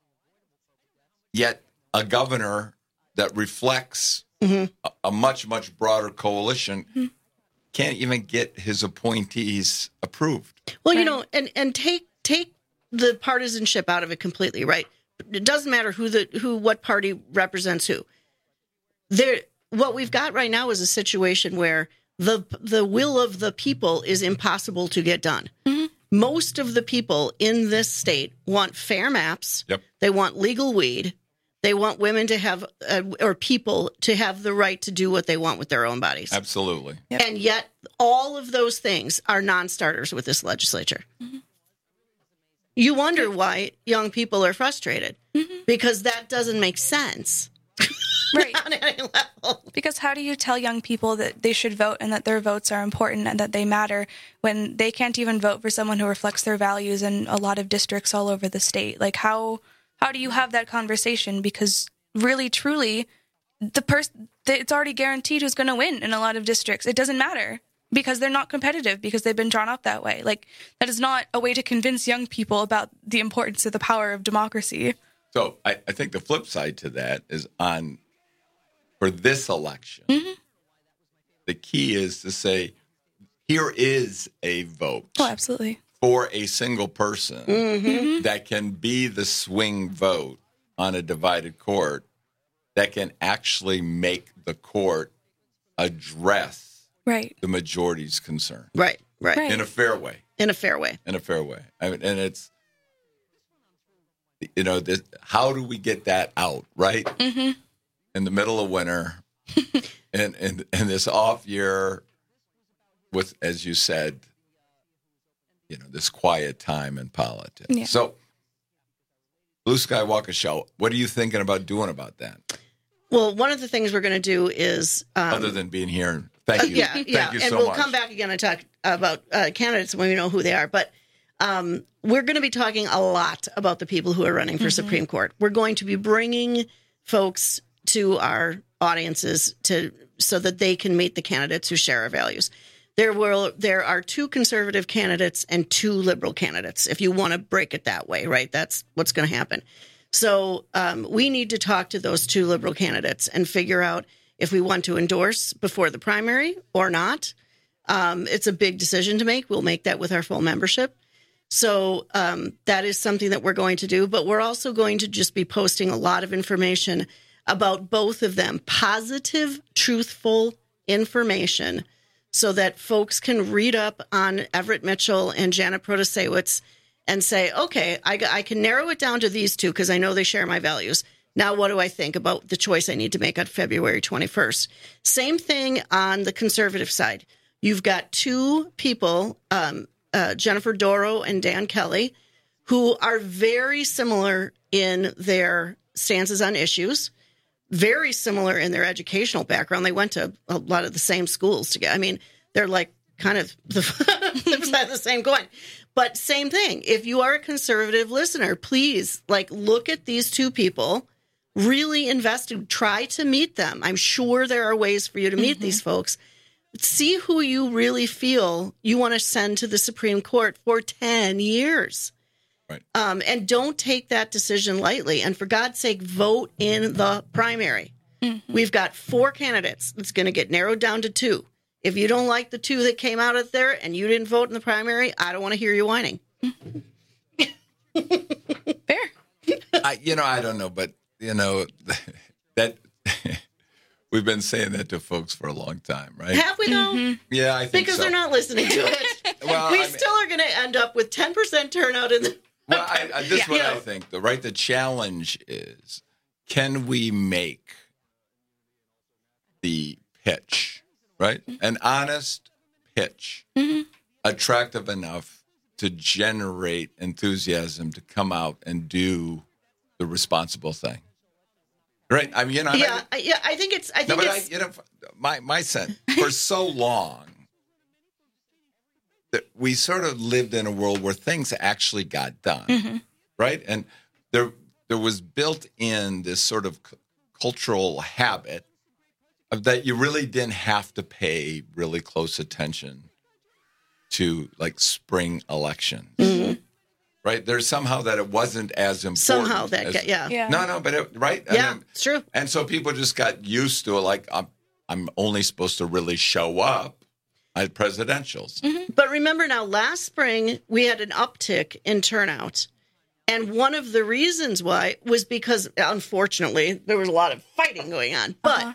yet a governor that reflects a much, much broader coalition can't even get his appointees approved. Well, you know, and take the partisanship out of it completely, right? It doesn't matter what party represents who. What we've got right now is a situation where the will of the people is impossible to get done. Most of the people in this state want fair maps. Yep. They want legal weed. They want women to have, or people to have the right to do what they want with their own bodies. Absolutely. Yep. And yet all of those things are non-starters with this legislature. You wonder why young people are frustrated, because that doesn't make sense. Right. On any level. Because how do you tell young people that they should vote and that their votes are important and that they matter when they can't even vote for someone who reflects their values in a lot of districts all over the state? Like, how do you have that conversation? Because really, truly, it's already guaranteed who's going to win in a lot of districts. It doesn't matter because they're not competitive, because they've been drawn up that way. Like, that is not a way to convince young people about the importance of the power of democracy. So I think the flip side to that is for this election, the key is to say, here is a vote. Oh, absolutely. For a single person that can be the swing vote on a divided court that can actually make the court address the majority's concern. Right. In a fair way. In a fair way. I mean, and it's, you know, how do we get that out, right? In the middle of winter and this off year with, as you said, you know, this quiet time in politics. Yeah. So, Blue Sky Waukesha, what are you thinking about doing about that? Well, one of the things we're going to do is... other than being here, thank you. Thank you and so much. We'll come back again and talk about candidates when we know who they are. But we're going to be talking a lot about the people who are running for Supreme Court. We're going to be bringing folks to our audiences so that they can meet the candidates who share our values. There are 2 conservative candidates and 2 liberal candidates, if you want to break it that way, right? That's what's going to happen. So we need to talk to those 2 liberal candidates and figure out if we want to endorse before the primary or not. It's a big decision to make. We'll make that with our full membership. So that is something that we're going to do. But we're also going to just be posting a lot of information about both of them, positive, truthful information, so that folks can read up on Everett Mitchell and Janet Protasiewicz and say, okay, I can narrow it down to these 2 because I know they share my values. Now, what do I think about the choice I need to make on February 21st? Same thing on the conservative side. You've got 2 people, Jennifer Dorow and Dan Kelly, who are very similar in their stances on issues, very similar in their educational background. They went to a lot of the same schools together. I mean, they're like kind of the flip side of the same coin. But same thing. If you are a conservative listener, please look at these 2 people, really invest, try to meet them. I'm sure there are ways for you to meet these folks. See who you really feel you want to send to the Supreme Court for 10 years. Right. And don't take that decision lightly. And for God's sake, vote in the primary. We've got 4 candidates. It's going to get narrowed down to 2. If you don't like the 2 that came out of there and you didn't vote in the primary, I don't want to hear you whining. Fair. I don't know, but, that We've been saying that to folks for a long time, right? Have we, though? Yeah, I think because so. they're not listening to it. Well, we still are going to end up with 10% turnout in the... Well, this is what I think, though, right? The challenge is, can we make the pitch, right? An honest pitch, attractive enough to generate enthusiasm to come out and do the responsible thing, right? I mean, I think it's. My sense for so long that we sort of lived in a world where things actually got done, right? And there was built in this sort of cultural habit of that you really didn't have to pay really close attention to like spring elections, right? There's somehow that it wasn't as important. Somehow that, No, but right? Yeah, it's true. And so people just got used to it. Like I'm only supposed to really show up at presidentials. But remember now, last spring we had an uptick in turnout. And one of the reasons why was because, unfortunately, there was a lot of fighting going on. But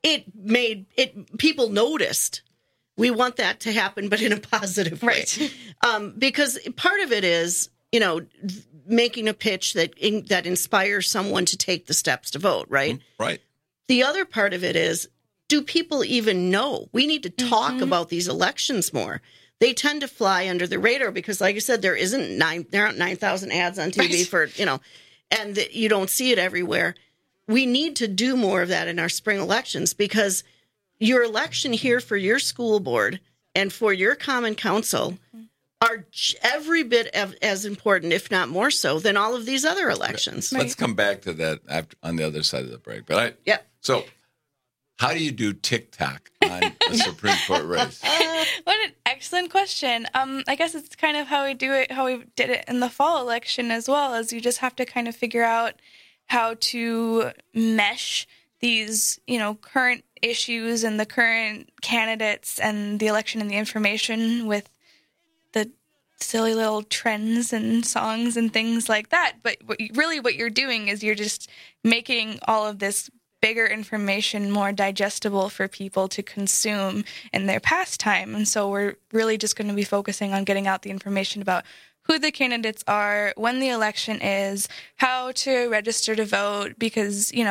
people noticed. We want that to happen, but in a positive way. Right. Because part of it is, making a pitch that inspires someone to take the steps to vote, right? Right. The other part of it is, do people even know? We need to talk about these elections more. They tend to fly under the radar because, like I said, there aren't 9,000 ads on TV for, and you don't see it everywhere. We need to do more of that in our spring elections because your election here for your school board and for your common council are every bit as important, if not more so, than all of these other elections. Let's come back to that on the other side of the break. But So how do you do TikTok on a Supreme Court race? What an excellent question. I guess it's kind of how we did it in the fall election as well, as you just have to kind of figure out how to mesh these, current issues and the current candidates and the election and the information with the silly little trends and songs and things like that. But what you're doing is you're just making all of this bigger information more digestible for people to consume in their pastime. And so we're really just going to be focusing on getting out the information about who the candidates are, when the election is, how to register to vote, because, in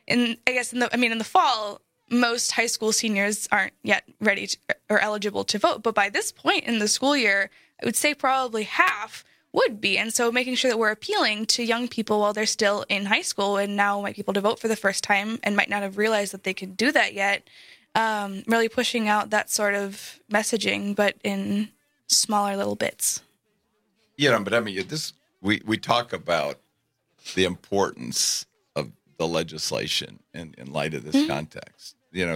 the fall, most high school seniors aren't yet ready or eligible to vote. But by this point in the school year, I would say probably half would be. And so making sure that we're appealing to young people while they're still in high school and now might be able to vote for the first time and might not have realized that they could do that yet, really pushing out that sort of messaging, but in smaller little bits. But I mean, we talk about the importance of the legislation in light of this context.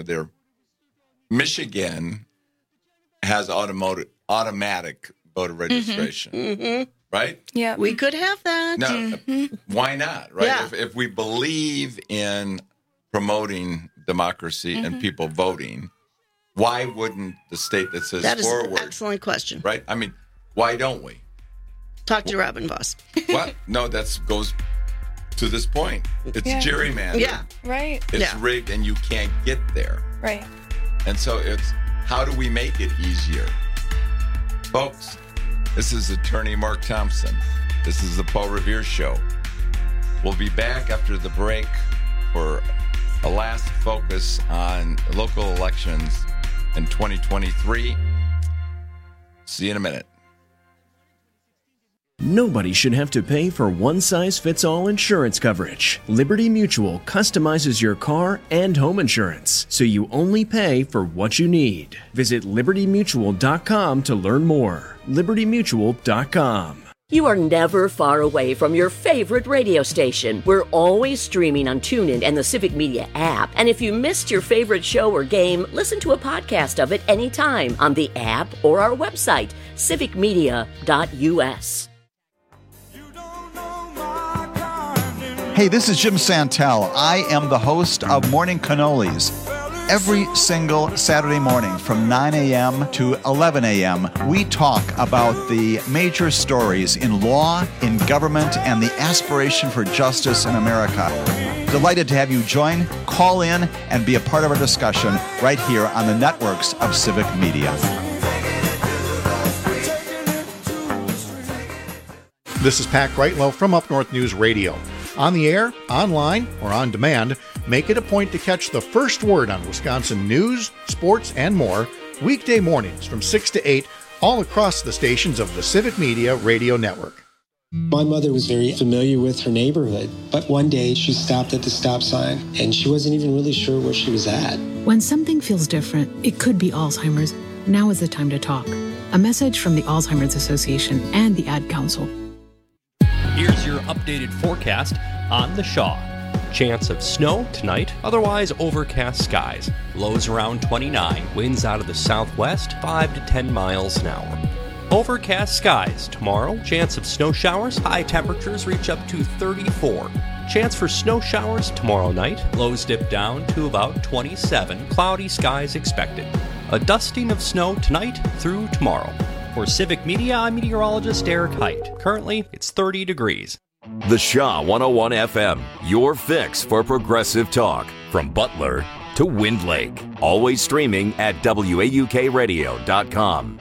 Michigan has automatic voter registration, right? Yeah, we could have that. No, why not? Right? Yeah. If we believe in promoting democracy and people voting, why wouldn't the state that says that is forward? An excellent question. Right? I mean, why don't we? Talk to Robin Voss. What? No, that goes to this point. It's gerrymandered. Yeah. Right. It's rigged and you can't get there. Right. And so it's, how do we make it easier? Folks, this is Attorney Mark Thompson. This is the Paul Revere Show. We'll be back after the break for a last focus on local elections in 2023. See you in a minute. Nobody should have to pay for one-size-fits-all insurance coverage. Liberty Mutual customizes your car and home insurance, so you only pay for what you need. Visit libertymutual.com to learn more. libertymutual.com. You are never far away from your favorite radio station. We're always streaming on TuneIn and the Civic Media app. And if you missed your favorite show or game, listen to a podcast of it anytime on the app or our website, civicmedia.us. Hey, this is Jim Santel. I am the host of Morning Cannolis. Every single Saturday morning from 9 a.m. to 11 a.m., we talk about the major stories in law, in government, and the aspiration for justice in America. Delighted to have you join, call in, and be a part of our discussion right here on the networks of Civic Media. This is Pat Greitlow from Up North News Radio. On the air, online, or on demand, make it a point to catch the first word on Wisconsin news, sports, and more weekday mornings from 6 to 8 all across the stations of the Civic Media Radio Network. My mother was very familiar with her neighborhood, but one day she stopped at the stop sign and she wasn't even really sure where she was at. When something feels different, it could be Alzheimer's. Now is the time to talk. A message from the Alzheimer's Association and the Ad Council. Here's your updated forecast on the Shaw. Chance of snow tonight, otherwise overcast skies. Lows around 29, winds out of the southwest, 5 to 10 miles an hour. Overcast skies tomorrow, chance of snow showers, high temperatures reach up to 34. Chance for snow showers tomorrow night, lows dip down to about 27, cloudy skies expected. A dusting of snow tonight through tomorrow. For Civic Media, I'm meteorologist Eric Height. Currently, it's 30 degrees. The Shaw 101 FM, your fix for progressive talk. From Butler to Wind Lake. Always streaming at WAUKradio.com.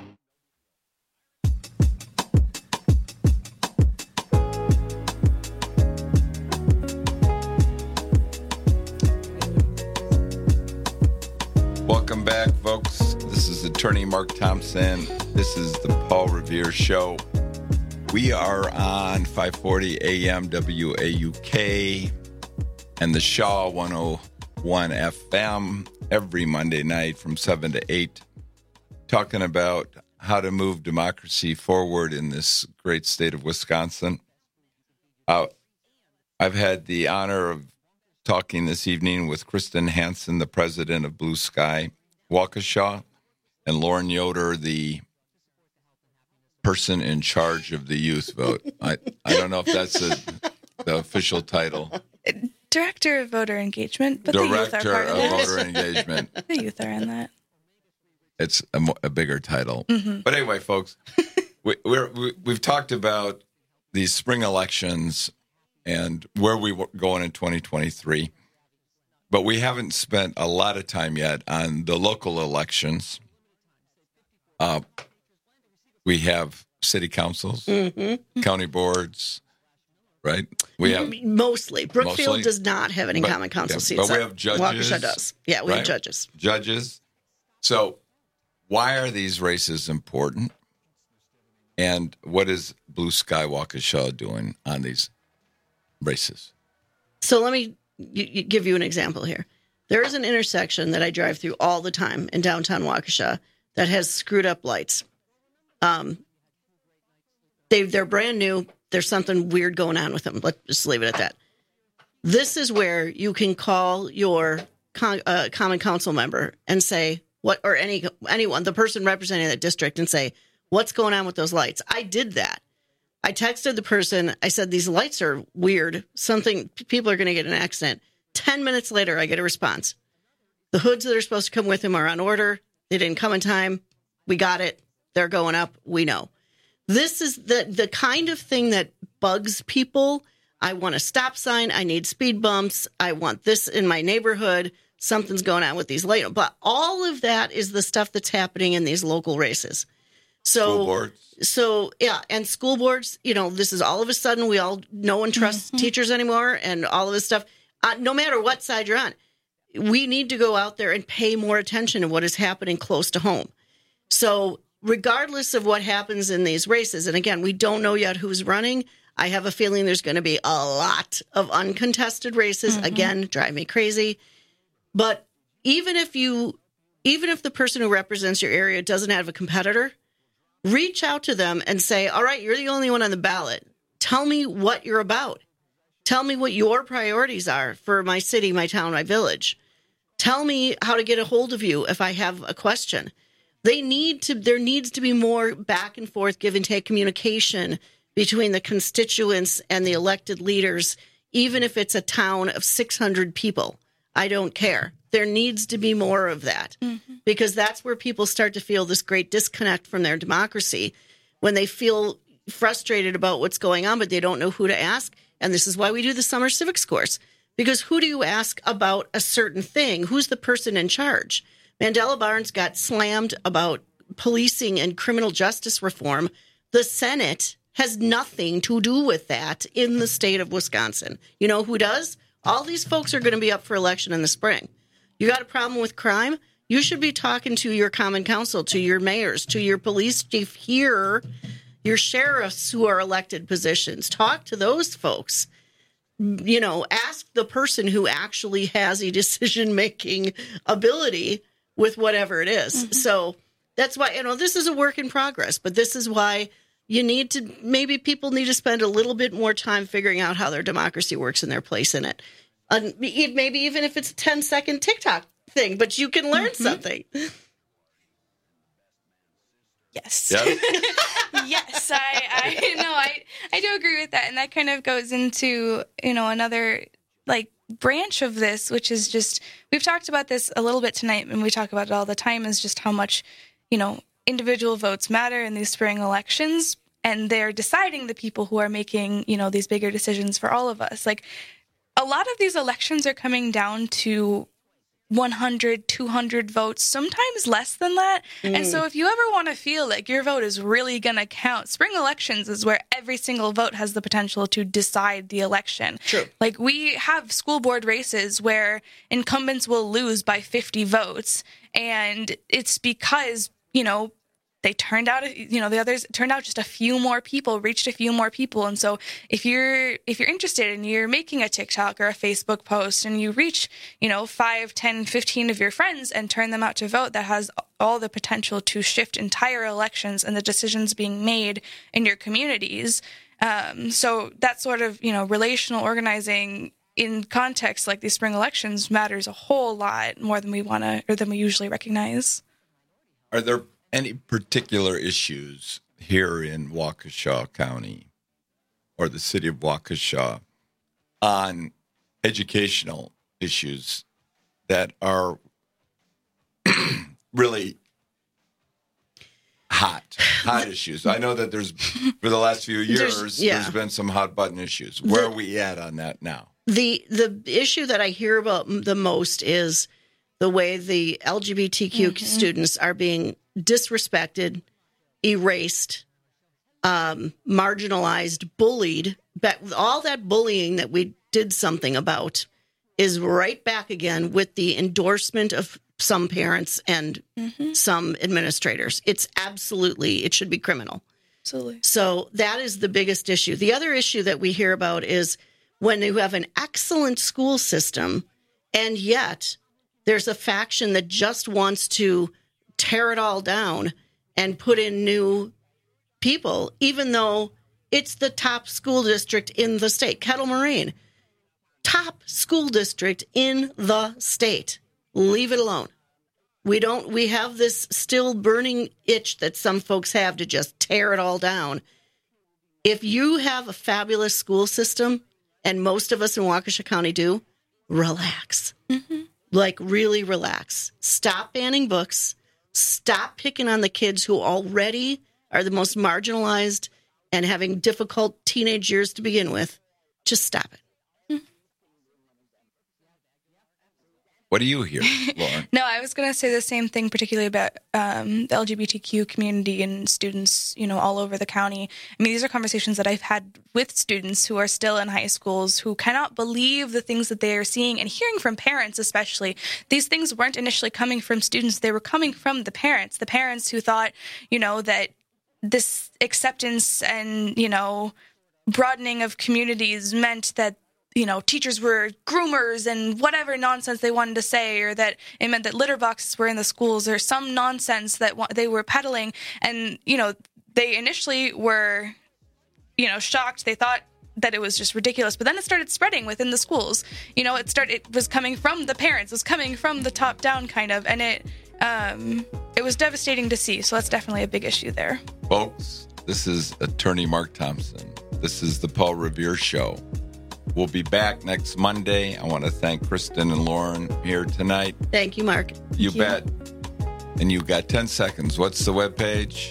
Welcome back, folks. This is Attorney Mark Thompson. This is the Paul Revere Show. We are on 540 AM WAUK and the Shaw 101 FM every Monday night from 7 to 8, talking about how to move democracy forward in this great state of Wisconsin. I've had the honor of talking this evening with Kristen Hansen, the president of Blue Sky Waukesha, and Lauren Yoder, the person in charge of the youth vote. I don't know if that's the official title. Director of Voter Engagement, but the youth are part of it. Director of Voter Engagement. The youth are in that. It's a bigger title. Mm-hmm. But anyway, folks, we've talked about these spring elections and where we were going in 2023. But we haven't spent a lot of time yet on the local elections. We have city councils, county boards, right? We have mostly. Brookfield does not have any common council seats. But we have judges. Waukesha does. Yeah, we have judges. Judges. So why are these races important? And what is Blue Sky Waukesha doing on these races? So let me give you an example here. There is an intersection that I drive through all the time in downtown Waukesha that has screwed up lights. They're brand new. There's something weird going on with them. Let's just leave it at that. This is where you can call your common council member and say or anyone, the person representing that district, and say, what's going on with those lights? I did that. I texted the person. I said, these lights are weird. People are going to get in an accident. 10 minutes later, I get a response. The hoods that are supposed to come with them are on order. They didn't come in time. We got it. They're going up. We know. This is the kind of thing that bugs people. I want a stop sign. I need speed bumps. I want this in my neighborhood. Something's going on with these lights. But all of that is the stuff that's happening in these local races. School boards. So, yeah, and school boards, this is all of a sudden no one trusts teachers anymore and all of this stuff. No matter what side you're on, we need to go out there and pay more attention to what is happening close to home. So regardless of what happens in these races, and again, we don't know yet who's running. I have a feeling there's going to be a lot of uncontested races. Again, drive me crazy. But even if the person who represents your area doesn't have a competitor, reach out to them and say, all right, you're the only one on the ballot. Tell me what you're about. Tell me what your priorities are for my city, my town, my village. Tell me how to get a hold of you if I have a question. There needs to be more back and forth, give and take communication between the constituents and the elected leaders, even if it's a town of 600 people. I don't care. There needs to be more of that because that's where people start to feel this great disconnect from their democracy when they feel frustrated about what's going on, but they don't know who to ask. And this is why we do the summer civics course, because who do you ask about a certain thing? Who's the person in charge? Mandela Barnes got slammed about policing and criminal justice reform. The Senate has nothing to do with that in the state of Wisconsin. You know who does? All these folks are going to be up for election in the spring. You got a problem with crime? You should be talking to your common council, to your mayors, to your police chief here, your sheriffs who are elected positions. Talk to those folks. You know, ask the person who actually has a decision-making ability with whatever it is. So that's why, this is a work in progress, but this is why maybe people need to spend a little bit more time figuring out how their democracy works and their place in it. Maybe even if it's a 10-second TikTok thing, but you can learn something. Yes. Yes, I do agree with that. And that kind of goes into, another branch of this, which is just, we've talked about this a little bit tonight and we talk about it all the time, is just how much, individual votes matter in these spring elections. And they're deciding the people who are making, these bigger decisions for all of us. A lot of these elections are coming down to 100, 200 votes, sometimes less than that. And so if you ever want to feel like your vote is really going to count, spring elections is where every single vote has the potential to decide the election. True. We have school board races where incumbents will lose by 50 votes. And it's because, they turned out, the others turned out just a few more people, reached a few more people. And so if you're interested and you're making a TikTok or a Facebook post and you reach, 5, 10, 15 of your friends and turn them out to vote, that has all the potential to shift entire elections and the decisions being made in your communities. So that sort of, relational organizing in context like these spring elections matters a whole lot more than than we usually recognize. Are there any particular issues here in Waukesha County or the city of Waukesha on educational issues that are really hot issues? I know that there's, for the last few years, there's been some hot button issues. Where are we at on that now? The issue that I hear about the most is the way the LGBTQ students are being disrespected, erased, marginalized, bullied. But all that bullying that we did something about is right back again with the endorsement of some parents and some administrators. It should be criminal. Absolutely. So that is the biggest issue. The other issue that we hear about is when you have an excellent school system and yet there's a faction that just wants to tear it all down and put in new people, even though it's the top school district in the state. Kettle Moraine, top school district in the state. Leave it alone. We have this still burning itch that some folks have to just tear it all down. If you have a fabulous school system, and most of us in Waukesha County do, relax. Really relax. Stop banning books. Stop picking on the kids who already are the most marginalized and having difficult teenage years to begin with. Just stop it. What do you hear, Lauren? No, I was going to say the same thing, particularly about the LGBTQ community and students, all over the county. I mean, these are conversations that I've had with students who are still in high schools who cannot believe the things that they are seeing and hearing from parents, especially. These things weren't initially coming from students. They were coming from the parents who thought, that this acceptance and, broadening of communities meant that, teachers were groomers and whatever nonsense they wanted to say, or that it meant that litter boxes were in the schools or some nonsense that they were peddling. And, they initially were, shocked. They thought that it was just ridiculous, but then it started spreading within the schools. It was coming from the parents, it was coming from the top down kind of, and it was devastating to see. So that's definitely a big issue there. Folks, this is Attorney Mark Thompson. This is the Paul Revere Show. We'll be back next Monday. I want to thank Kristen and Lauren here tonight. Thank you, Mark. You bet. And you've got 10 seconds. What's the webpage?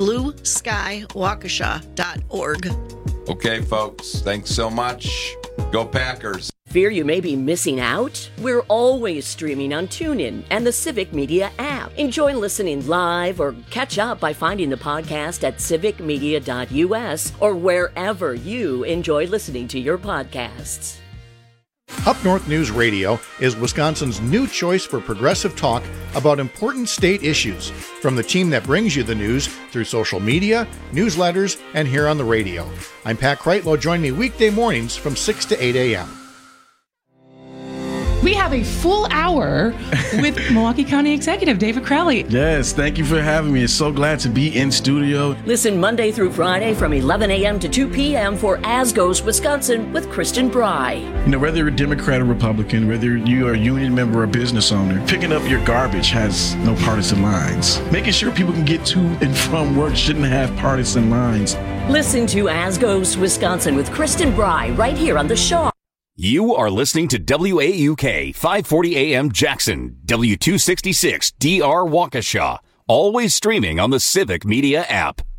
BlueSkyWaukesha.org. Okay, folks. Thanks so much. Go Packers. Fear you may be missing out? We're always streaming on TuneIn and the Civic Media app. Enjoy listening live or catch up by finding the podcast at civicmedia.us or wherever you enjoy listening to your podcasts. Up North News Radio is Wisconsin's new choice for progressive talk about important state issues, from the team that brings you the news through social media, newsletters, and here on the radio. I'm Pat Kreitlow. Join me weekday mornings from 6 to 8 a.m. We have a full hour with Milwaukee County Executive David Crowley. Yes, thank you for having me. It's so glad to be in studio. Listen Monday through Friday from 11 a.m. to 2 p.m. for As Goes Wisconsin with Kristen Bry. You know, whether you're a Democrat or Republican, whether you are a union member or a business owner, picking up your garbage has no partisan lines. Making sure people can get to and from work shouldn't have partisan lines. Listen to As Goes Wisconsin with Kristen Bry right here on The Shaw. You are listening to WAUK 540 AM Jackson, W266 DR Waukesha, always streaming on the Civic Media app.